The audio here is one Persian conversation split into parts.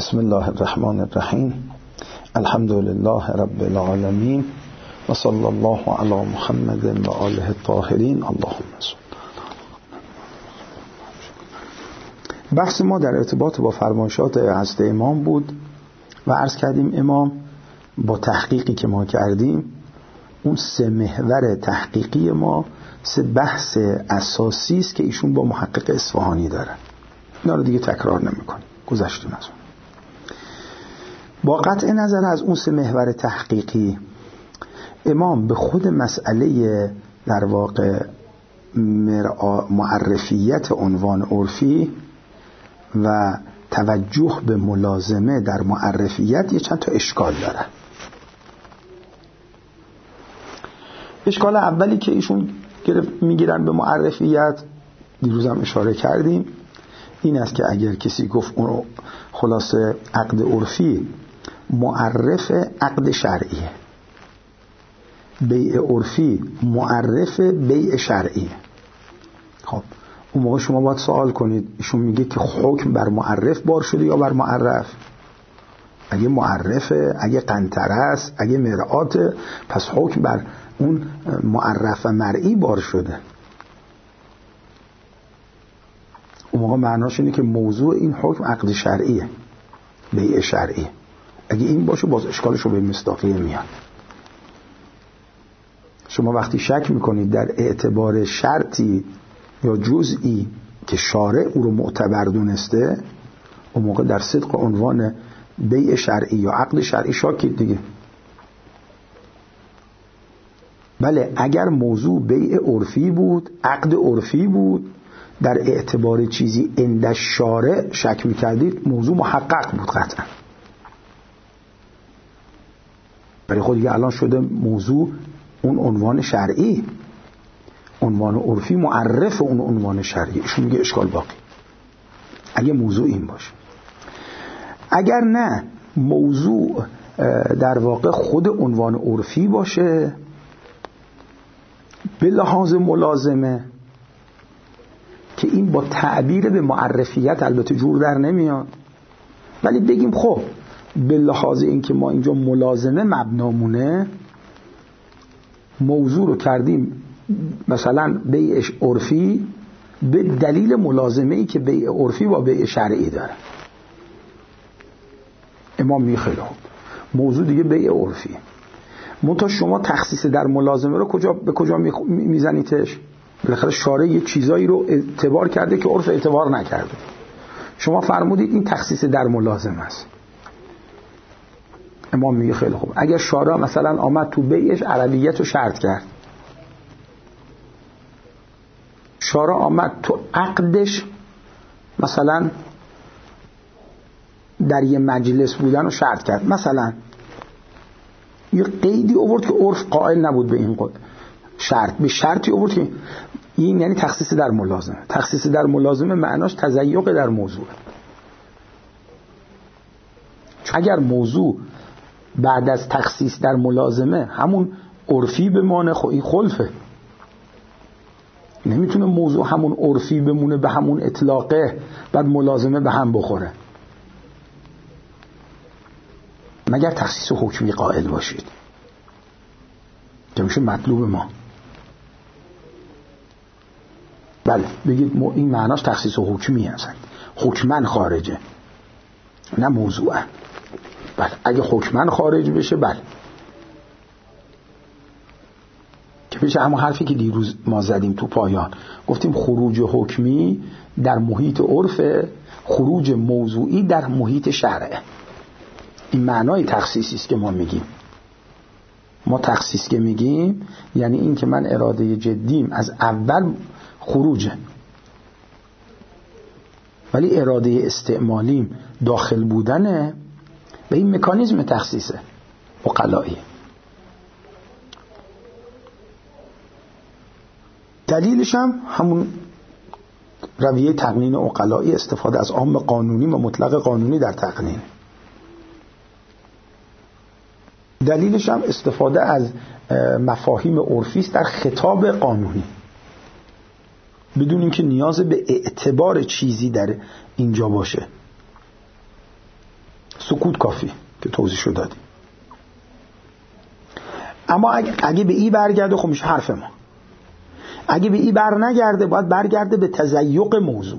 بسم الله الرحمن الرحیم. الحمد لله رب العالمین و صلی الله علی محمد و آله الطاهرین. اللهم صل. بحث ما در ارتباط با فرمایشات حضرت امام بود و عرض کردیم امام با تحقیقی که ما کردیم، اون سه محور تحقیقی ما سه بحث اساسی است که ایشون با محقق اصفهانی دارن. اینا رو دیگه تکرار نمی‌کنیم، گذشتیم از اون. با قطع نظر از اون سه محور تحقیقی، امام به خود مسئله در واقع معرفیت عنوان عرفی و توجه به ملازمه در معرفیت یه چند تا اشکال دارن. اشکال اولی که ایشون میگیرن به معرفیت، دیروزم اشاره کردیم، این است که اگر کسی گفت اون خلاصه عقد عرفی معرف عقد شرعیه، بیع عرفی معرف بیع شرعیه، خب اون موقع شما باید سوال کنید ایشون میگه که حکم بر معرف بار شده یا بر معرف؟ اگه معرفه، اگه قنطره است، اگه مرآته، پس حکم بر اون معرف مرئی بار شده. اون موقع معناش اینه که موضوع این حکم عقد شرعیه، بیع شرعیه. اگه این باشه باز اشکالشو به مصداقیه میاد. شما وقتی شک میکنید در اعتبار شرطی یا جزئی که شارع او رو معتبر دونسته، اون موقع در صدق عنوان بیع شرعی یا عقد شرعی شاکید دیگه. بله اگر موضوع بیع عرفی بود، عقد عرفی بود، در اعتبار چیزی عند شارع شک میکردید، موضوع محقق بود قطعا. برای خود دیگه الان شده موضوع اون عنوان شرعی، عنوان عرفی معرف اون عنوان شرعی. ایشون میگه اشکال باقی اگه موضوع این باشه. اگر نه موضوع در واقع خود عنوان عرفی باشه به لحاظ ملازمه، که این با تعبیر به معرفیت البته جور در نمیاد، ولی بگیم خب به لحاظ اینکه ما اینجا ملازمه مبنامونه، موضوع رو کردیم مثلا بیع عرفی به دلیل ملازمه ای که بیع عرفی با بیع شرعی داره. امام میگه خیلی خوب، موضوع دیگه بیع عرفی، منتها شما تخصیص در ملازمه رو به کجا میزنیدش؟ بالاخره شارع یه چیزایی رو اعتبار کرده که عرف اعتبار نکرده. شما فرمودید این تخصیص در ملازمه است. امام میگه خیلی خوب، اگر شارع مثلا آمد تو بیعش عربیت رو شرط کرد، شارع آمد تو عقدش مثلا در یه مجلس بودن رو شرط کرد، مثلا یه قیدی آورد که عرف قائل نبود به این شرط، به شرطی آورد که این یعنی تخصیص در ملازمه. تخصیص در ملازمه معناش تضیق در موضوع. اگر موضوع بعد از تخصیص در ملازمه همون عرفی بمانه، خب این خلفه. نمیتونه موضوع همون عرفی بمونه به همون اطلاقه بعد ملازمه به هم بخوره، مگر تخصیص حکمی قائل باشید که میشه مطلوب ما. بله بگید این معناش تخصیص حکمی هست، حکمن خارجه نه موضوعا. بله اگه حکمن خارج بشه بله، که پیش همون حرفی که دیروز ما زدیم تو پایان، گفتیم خروج حکمی در محیط عرف، خروج موضوعی در محیط شرعه. این معنای تخصیصی است که ما میگیم. ما تخصیص که میگیم یعنی این که من اراده جدیم از اول خروجه، ولی اراده استعمالیم داخل بودنه، به این مکانیزم تخصیصه عقلایی. دلیلش هم همون رویه تقنین عقلایی، استفاده از عام قانونی و مطلق قانونی در تقنین. دلیلش هم استفاده از مفاهیم عرفی است در خطاب قانونی، بدون اینکه نیاز به اعتبار چیزی در اینجا باشه. سکوت کافی که توضیح شو دادیم. اما اگه به ای برگرده خب میشه حرف ما. اگه به ای بر نگرده باید برگرده به تزیق موضوع.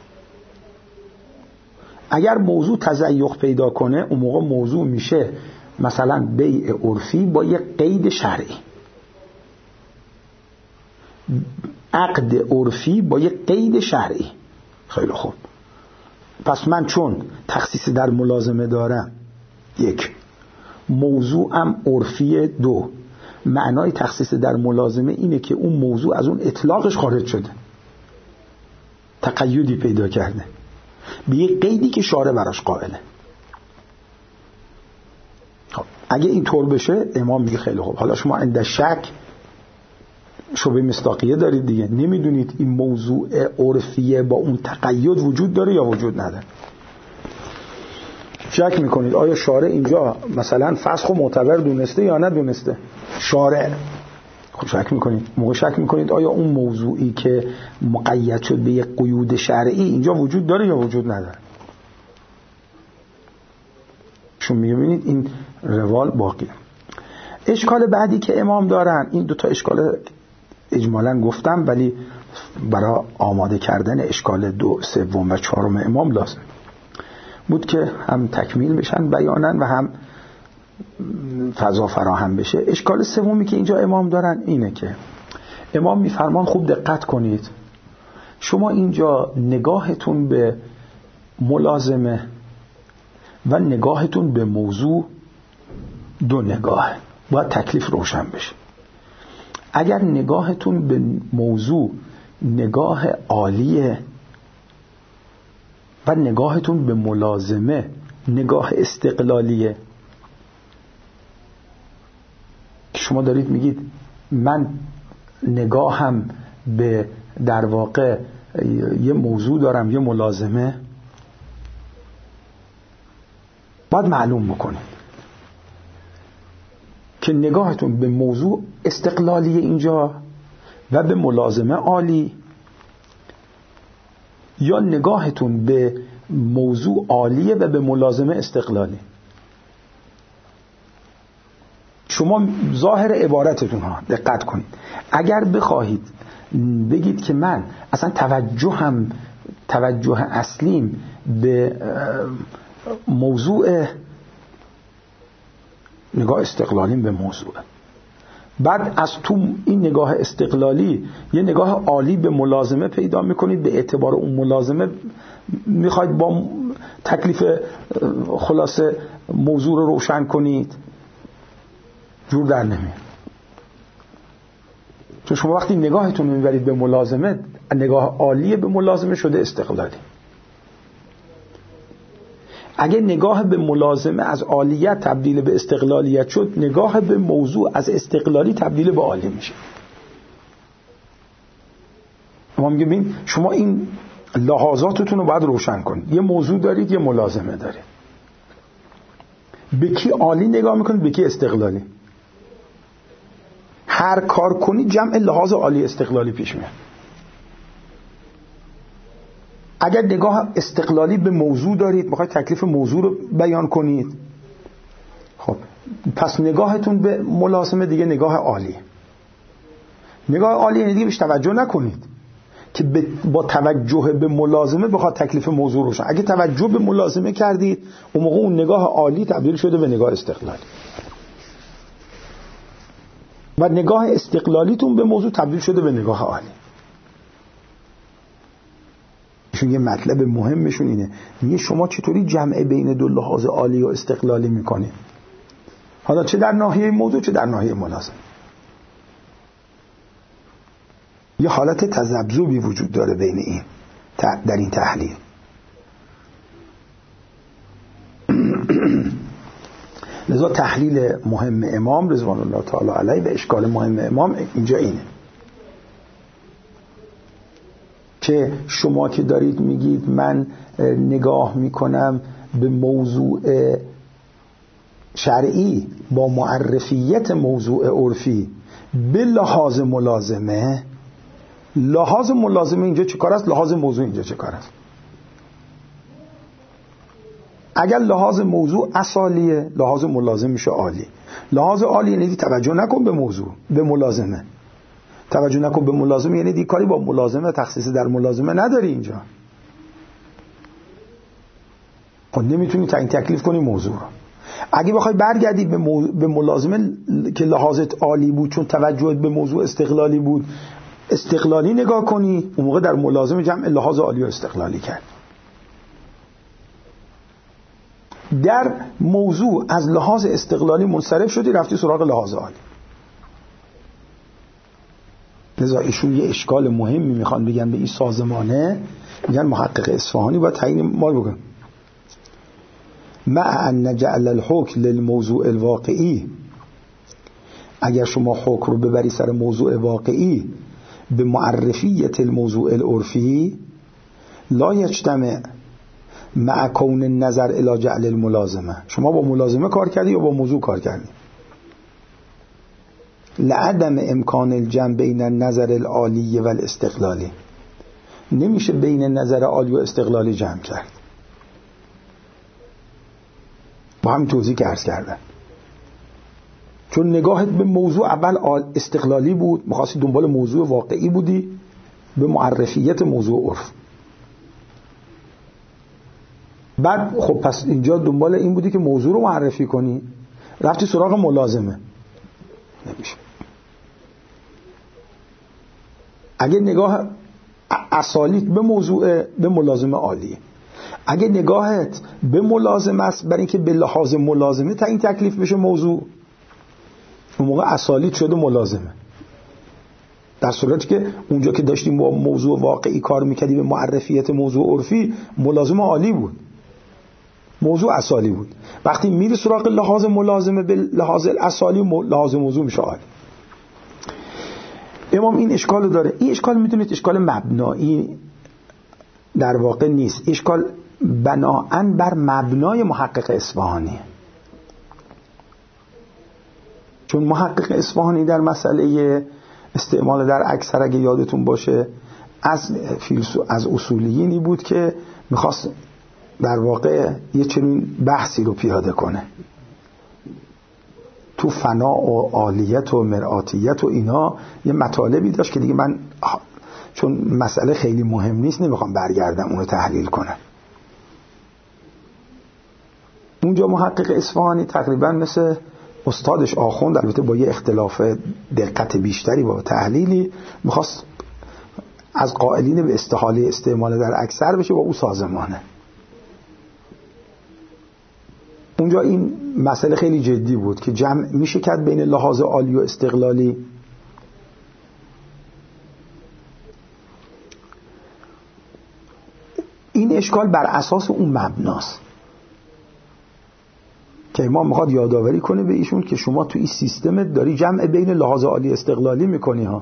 اگر موضوع تزیق پیدا کنه اون موقع موضوع میشه مثلا بیع عرفی با یک قید شرعی، عقد عرفی با یک قید شرعی. خیلی خوب، پس من چون تخصیص در ملازمه دارم، یک، موضوعم عرفی، دو، معنای تخصیص در ملازمه اینه که اون موضوع از اون اطلاقش خارج شده، تقییدی پیدا کرده به یک قیدی که شارع براش قائله. خب اگه این طور بشه امام میگه خیلی خوب، حالا شما عند شک شبه مصداقیه دارید دیگه، نمیدونید این موضوع عرفیه با اون تقید وجود داره یا وجود نداره. شک میکنید آیا شارع اینجا مثلا فسخ و معتبر دونسته یا ندونسته؟ شارع. خب شک میکنید، موقع شک میکنید آیا اون موضوعی که مقید شد به یک قیود شرعی اینجا وجود داره یا وجود نداره؟ چون میبینید این روال باقیه. اشکال بعدی که امام دارن، این دوتا اشکال اجمالاً گفتم ولی برای آماده کردن اشکال دو، سوم و چهارم امام لازم بود که هم تکمیل بشن بیانن و هم فضا فراهم بشه. اشکال سومی که اینجا امام دارن اینه که امام میفرمان خوب دقت کنید، شما اینجا نگاهتون به ملازمه و نگاهتون به موضوع دو نگاه، باید تکلیف روشن بشه. اگر نگاهتون به موضوع نگاه عالیه و نگاهتون به ملازمه نگاه استقلالیه، شما دارید میگید من نگاهم به در واقع یه موضوع دارم یه ملازمه، باید معلوم بکنید که نگاهتون به موضوع استقلالی اینجا و به ملازمه عالی، یا نگاهتون به موضوع عالیه و به ملازمه استقلالی. شما ظاهر عبارتتون ها دقت کنید، اگر بخواهید بگید که من اصلا توجه اصلیم به موضوع، نگاه استقلالیم به موضوع، بعد از تو این نگاه استقلالی یه نگاه عالی به ملازمه پیدا میکنید، به اعتبار اون ملازمه میخواید با تکلیف خلاصه موضوع رو روشن کنید، جور در نمیاد. چون شما وقتی نگاهتون میبرید به ملازمه، نگاه عالی به ملازمه شده استقلالی. اگه نگاه به ملازمه از عالیت تبدیل به استقلالیت شد، نگاه به موضوع از استقلالی تبدیل به عالی میشه. ما میگیم ببین شما این لحاظاتتون رو باید روشن کنید، یه موضوع دارید یه ملازمه دارید، به کی عالی نگاه میکنید به کی استقلالی. هر کار کنید جمع لحاظ عالی استقلالی پیش میاد. اگر نگاه استقلالی به موضوع دارید، میخواید تکلیف موضوع رو بیان کنید، خب پس نگاهتون به ملازمه دیگه نگاه عالی. نگاه عالی یعنی دیگه بهش توجه نکنید که با توجه به ملازمه بخواد تکلیف موضوع روشن. اگه توجه به ملازمه کردید، اون موقع اون نگاه عالی تبدیل شده به نگاه استقلالی و نگاه استقلالیتون به موضوع تبدیل شده به نگاه عالی. چون یه مطلب مهمشون اینه، میگه شما چطوری جمع بین دو لحاظ عالی و استقلالی میکنید، حالا چه در ناحیه موضوع چه در ناحیه ملازمه. یه حالت تذبذبی وجود داره بین این در این تحلیل. لذا تحلیل مهم امام رضوان الله تعالی علیه و اشکال مهم امام اینجا اینه که شما که دارید میگید من نگاه میکنم به موضوع شرعی با معرفیت موضوع عرفی به لحاظ ملازمه، لحاظ ملازمه اینجا چه کار است؟ لحاظ موضوع اینجا چه کار است؟ اگر لحاظ موضوع اصالیه، لحاظ ملازم میشه عالی. لحاظ عالی یعنی توجه نکن به موضوع، به ملازمه. توجه نکن به ملازمه یعنی کاری با ملازمه، تخصیص در ملازمه نداری اینجا. خب نمیتونی تعیین تکلیف کنی موضوع رو. اگه بخوای برگردی به ملازمه که لحاظت عالی بود چون توجهت به موضوع استقلالی بود، استقلالی نگاه کنی، اون موقع در ملازمه جمع لحاظ عالی و استقلالی کرد. در موضوع از لحاظ استقلالی منصرف شدی، رفتی سراغ لحاظ عالی. لذا ایشون یه اشکال مهمی میخوان بگن به این سازمانه، میگن محقق اصفهانی باید تعیین مال بگن مع ان نجعل الحکم للموضوع الواقعی. اگر شما حکم رو ببری سر موضوع واقعی به معرفیت الموضوع العرفی لا یجتمع مع کون النظر الی جعل الملازمه. شما با ملازمه کار کردی یا با موضوع کار کردی؟ لعدم امکان الجمع بین النظر العالی و الاستقلالی. نمیشه بین نظر عالی و استقلالی جمع کرد. با همین توضیح که عرض کردم، چون نگاهت به موضوع اول استقلالی بود، می‌خواستی دنبال موضوع واقعی بودی به معرفیت موضوع عرف. بعد خب پس اینجا دنبال این بودی که موضوع رو معرفی کنی، رفتی سراغ ملازمه. نمیشه. اگه نگاه اصالیت به موضوع به ملازمه عالیه، اگه نگاهت به ملازمه است برای اینکه به لحاظ ملازمه تعیین تکلیف بشه موضوع، اون موقع اصالیت شده ملازمه. در صورتی که اونجا که داشتیم با موضوع واقعی کار میکردی به معرفیت موضوع عرفی، ملازمه عالی بود، موضوع اصالی بود. وقتی میری سراغ لحاظ ملازمه به لحاظ اصالی، لحاظ موضوع میشه عالی. امام این اشکال داره. این اشکال میدونید اشکال مبنایی در واقع نیست، اشکال بناءن بر مبنای محقق اصفهانی. چون محقق اصفهانی در مسئله استعمال در اکثر، اگه یادتون باشه، از اصولیینی بود که میخواست در واقع یه چنین بحثی رو پیاده کنه تو فنا و عالیت و مرآتیت و اینا. یه مطالبی داشت که دیگه من چون مسئله خیلی مهم نیست نمیخوام برگردم اونو تحلیل کنم. اونجا محقق اصفهانی تقریبا مثل استادش آخوند، البته با یه اختلاف دقت بیشتری با تحلیلی، میخواست از قائلین به استحاله استعمال در اکثر بشه با او سازمانه. اونجا این مسئله خیلی جدی بود که جمع میشه کرد بین لحاظ عالی و استقلالی. این اشکال بر اساس اون مبناست که امام میخواد یادآوری کنه به ایشون که شما تو این سیستمت داری جمع بین لحاظ عالی استقلالی میکنی ها.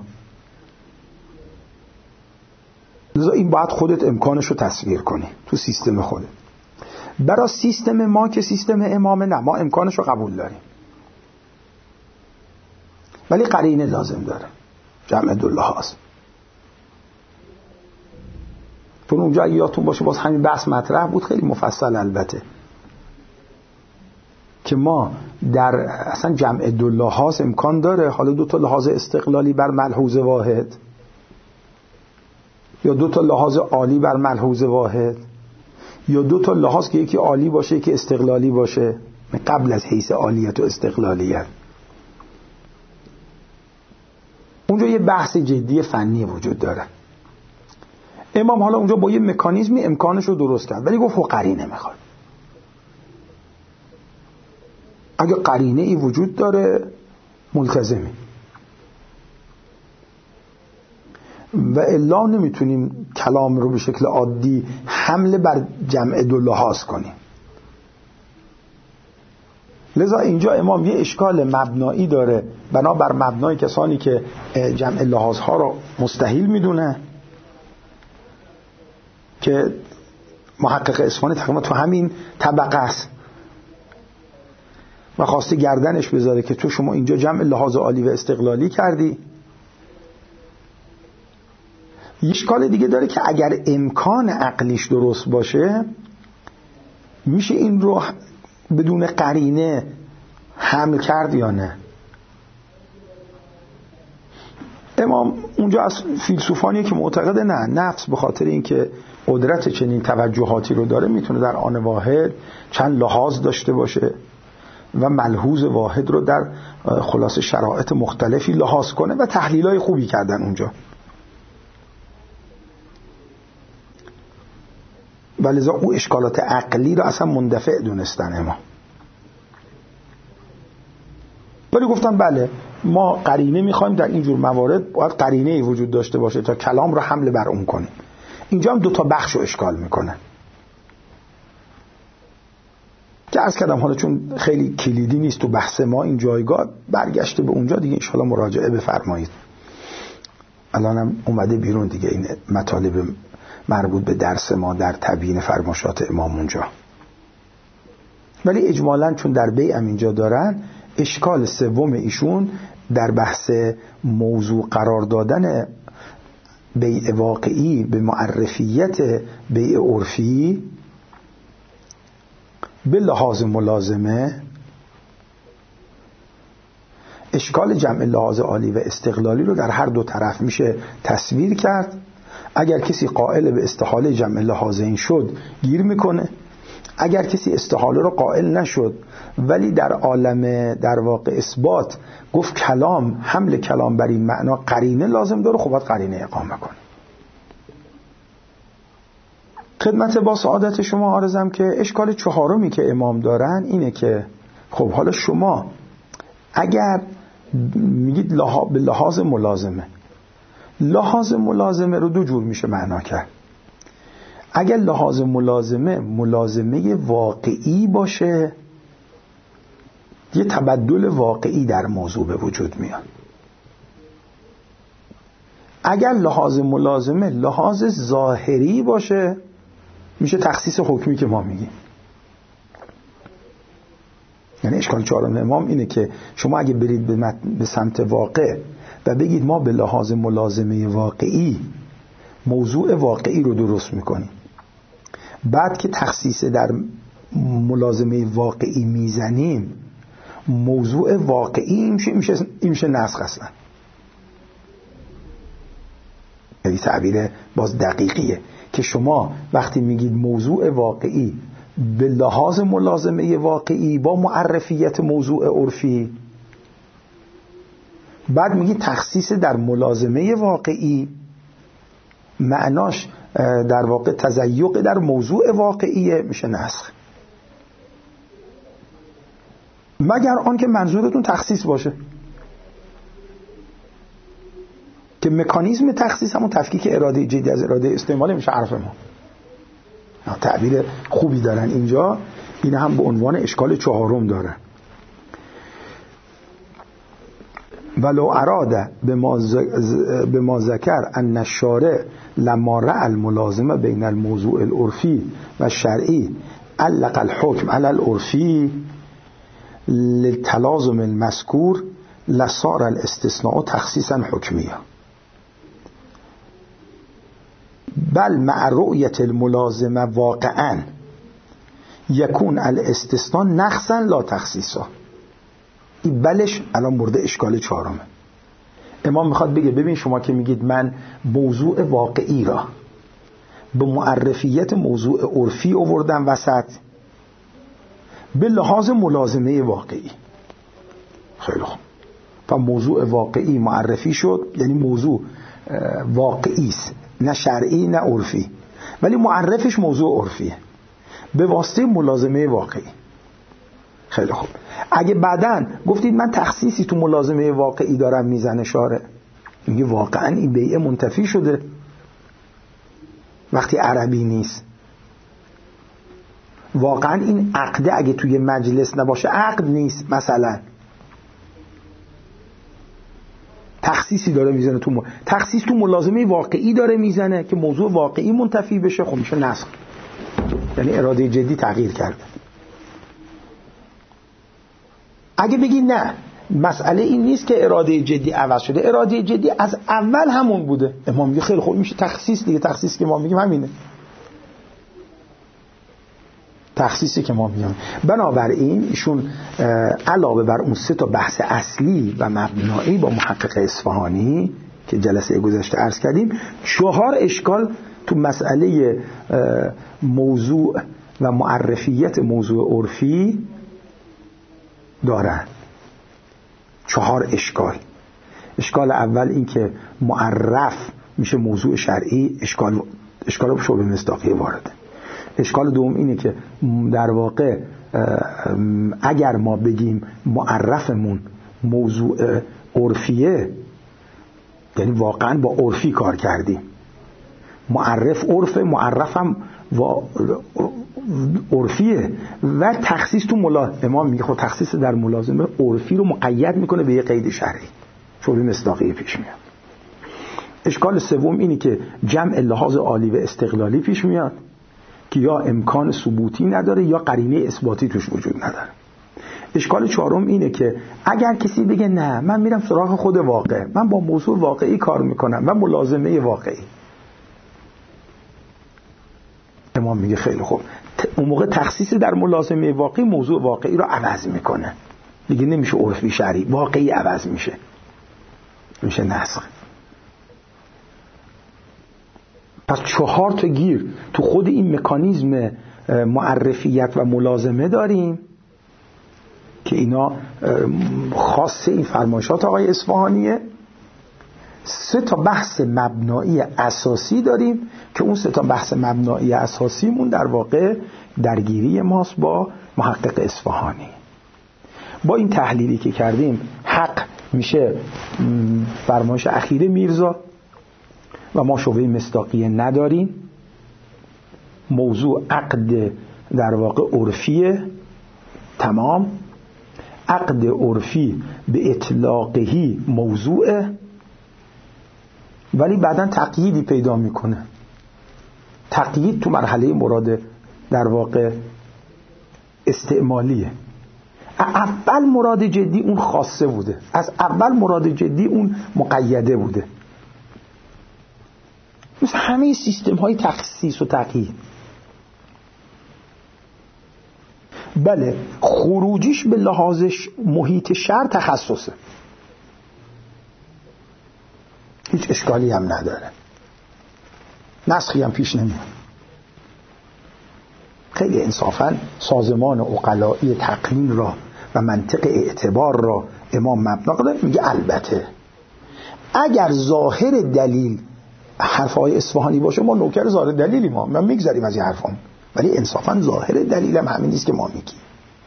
لذا این باید خودت امکانش رو تصویر کنی تو سیستم خودت. برای سیستم ما که سیستم امامه نه، ما امکانش رو قبول داریم ولی قرینه لازم داره، جمع دو لحاظ. چون اونجا اگه یادتون باشه باز همین بحث مطرح بود، خیلی مفصل البته، که ما در اصلا جمع دو لحاظ امکان داره. حالا دو تا لحاظ استقلالی بر ملحوظ واحد یا دو تا لحاظ عالی بر ملحوظ واحد یا دو تا لحاظ که یکی عالی باشه یکی استقلالی باشه قبل از حیث عالیت و استقلالیت. اونجا یه بحث جدی فنی وجود داره. امام حالا اونجا با یه مکانیزمی امکانش رو درست کرد ولی گفت قرینه میخواد. اگه قرینه ای وجود داره ملتزمی و الا نمیتونیم کلام رو به شکل عادی حمله بر جمع دو لحاظ کنیم. لذا اینجا امام یه اشکال مبنایی داره بنابر مبنای کسانی که جمع لحاظ ها رو مستحیل میدونه که محقق اصفهانی تقریبا تو همین طبقه است و خواسته گردنش بذاره که تو شما اینجا جمع لحاظ عالی و استقلالی کردی. یه اشکال دیگه داره که اگر امکان عقلیش درست باشه میشه این رو بدون قرینه حمل کرد یا نه؟ امام اونجا از فیلسوفانیه که معتقد نه، نفس به خاطر اینکه قدرت چنین توجهاتی رو داره میتونه در آن واحد چند لحاظ داشته باشه و ملحوظ واحد رو در خلاص شرایط مختلفی لحاظ کنه و تحلیلای خوبی کردن اونجا. ولذا او اشکالات عقلی رو اصلا مندفع دونستن امام. ولی گفتن بله ما قرینه میخوایم در اینجور موارد، باید قرینه‌ای وجود داشته باشه تا کلام رو حمل بر اون کنیم. اینجا هم 2 بخش رو اشکال میکنن که عرض کردم حالا چون خیلی کلیدی نیست تو بحث ما این جایگاه، برگشته به اونجا دیگه انشاءالله مراجعه بفرمایید. الانم اومده بیرون دیگه این مطالب مربوط به درس ما در تبیین فرمایشات امام اونجا. ولی اجمالاً چون در بیعم اینجا دارن، اشکال سوم ایشون در بحث موضوع قرار دادن بیع واقعی به معرفیت بیع عرفی به لحاظ ملازمه، اشکال جمع لحاظ عالی و استقلالی رو در هر 2 طرف میشه تصویر کرد. اگر کسی قائل به استحاله جمع لحاظین شد گیر میکنه، اگر کسی استحاله رو قائل نشد ولی در عالم در واقع اثبات گفت کلام، حمل کلام بر این معنا قرینه لازم داره، خب باید قرینه اقامه کنه. خدمت با سعادت شما عرضم که اشکال 4می که امام دارن اینه که خب حالا شما اگر میگید به لحاظ ملازمه، لحاظ ملازمه رو 2 جور میشه معنا کرد. اگر لحاظ ملازمه واقعی باشه، یه تبدل واقعی در موضوع به وجود میاد. اگر لحاظ ملازمه لحاظ ظاهری باشه، میشه تخصیص حکمی که ما میگیم. یعنی اشکال 4 امام اینه که شما اگه برید به سمت واقع و بگید ما به لحاظ ملازمه واقعی موضوع واقعی رو درست میکنیم، بعد که تخصیص در ملازمه واقعی میزنیم موضوع واقعی میشه نسخ اصلا. یعنی تعبیر باز دقیقیه که شما وقتی میگید موضوع واقعی به لحاظ ملازمه واقعی با معرفیت موضوع عرفی، بعد میگید تخصیص در ملازمه واقعی، معناش در واقع تزیق در موضوع واقعیه، میشه نسخ. مگر آن که منظورتون تخصیص باشه، که مکانیزم تخصیص همون تفکیک اراده جدی از اراده استعمالی میشه عرف ما. تعبیر خوبی دارن اینجا، این هم به عنوان اشکال 4 دارن. ولو اراده به ما ذکر ان الشارع لما رأى الملازمه بین الموضوع العرفی و الشرعی علق الحكم على العرفی للتلازم المذکور لصار الاستثناء تخصیصا حکمیا، بل مع رؤیت الملازمه واقعا یکون الاستثناء نقصا لا تخصیصا. این بلش الان مورد اشکال 4. امام میخواد بگه ببین شما که میگید من موضوع واقعی را به معرفیت موضوع عرفی آوردم وسط به لحاظ ملازمه واقعی، خیلی خوب، و موضوع واقعی معرفی شد، یعنی موضوع واقعی است، نه شرعی نه عرفی، ولی معرفش موضوع عرفیه به واسطه ملازمه واقعی. خیلی خوب، اگه بعدن گفتید من تخصیصی تو ملازمه واقعی دارم میزنه شارع، میگه واقعا این بیعه منتفی شده وقتی عربی نیست، واقعا این عقده اگه توی مجلس نباشه عقد نیست، مثلا تخصیصی داره میزنه تخصیص تو ملازمه واقعی داره میزنه که موضوع واقعی منتفی بشه، خب میشه نسخ، یعنی اراده جدی تغییر کرده. اگه بگی نه مسئله این نیست که اراده جدی عوض شده، اراده جدی از اول همون بوده، امام میگه خیلی خوب میشه تخصیص دیگه، تخصیص که ما میگیم همینه. تخصیصی که ما میگیم. بنابراین ایشون علاوه بر اون 3 تا بحث اصلی و مبنایی با محقق اصفهانی که جلسه گذشته عرض کردیم، 4 اشکال تو مسئله موضوع و معرفیت موضوع عرفی دارن. 4 اشکال. اشکال اول این که معرف میشه موضوع شرعی، اشکال شبه مصداقیه وارده. اشکال دوم اینه که در واقع اگر ما بگیم معرفمون موضوع عرفیه، یعنی واقعا با عرفی کار کردیم. معرف عرفه، معرفم عرفیه و تخصیص تو امام میگه خب تخصیص در ملازمه عرفی رو مقید میکنه به یه قید شرعی، شبه مصداقیه پیش میاد. اشکال سوم اینی که جمع لحاظ عالی و استقلالی پیش میاد که یا امکان ثبوتی نداره یا قرینه اثباتی توش وجود نداره. اشکال چهارم اینه که اگر کسی بگه نه من میرم سراغ خود واقع، من با موضوع واقعی کار میکنم و ملازمه واقعی، امام میگه خیلی خوب، اون موقع تخصیص در ملازمه واقعی موضوع واقعی رو عوض میکنه، دیگه نمیشه عرفی شرعی، واقعی عوض میشه نسخ. پس 4 تا گیر تو خود این مکانیزم معرفیت و ملازمه داریم که اینا خاص این فرمایشات آقای اصفهانیه. 3 تا بحث مبنایی اساسی داریم که اون 3 تا بحث مبنایی اساسیمون در واقع درگیری ماست با محقق اصفهانی. با این تحلیلی که کردیم حق میشه فرمایش اخیر میرزا و ما شبهه مصداقیه نداریم. موضوع عقد در واقع عرفیه، تمام. عقد عرفی به اطلاقهی موضوعه، ولی بعداً تقییدی پیدا میکنه. تقیید تو مرحله مراد در واقع استعمالیه. اول مراد جدی اون خاصه بوده، از اول مراد جدی اون مقیده بوده، مثل همه سیستم های تخصیص و تقیید. بله خروجیش به لحاظ محیط شرع تخصصه، هیچ اشکالی هم نداره، نسخی هم پیش نمیاد. خیلی انصافاً سازمان عقلایی تقنین را و منطق اعتبار را امام مبنا داره، میگه البته اگر ظاهر دلیل حرفای اصفهانی باشه ما نوکر ظاهر دلیلی، ما میگذاریم از این حرفام، ولی انصافاً ظاهر دلیل هم همین نیست که ما میگیم.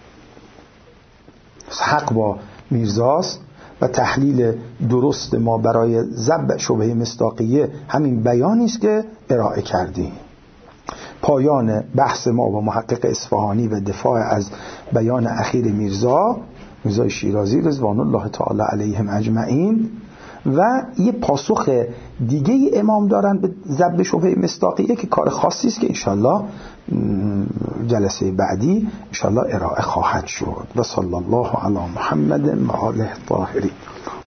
حق با میرزاست و تحلیل درست ما برای ضبط شبهه مصداقیه همین بیانی است که ارائه کردیم. پایان بحث ما با محقق اصفهانی و دفاع از بیان اخیر میرزا شیرازی رضوان الله تعالی علیهم اجمعین. و یه پاسخ دیگه امام دارن به ضبط شبهه مصداقیه که کار خاصی است که انشالله جلسه بعدی انشالله ارائه خواهد شد. و صلی الله علی محمد و آله الطاهرین.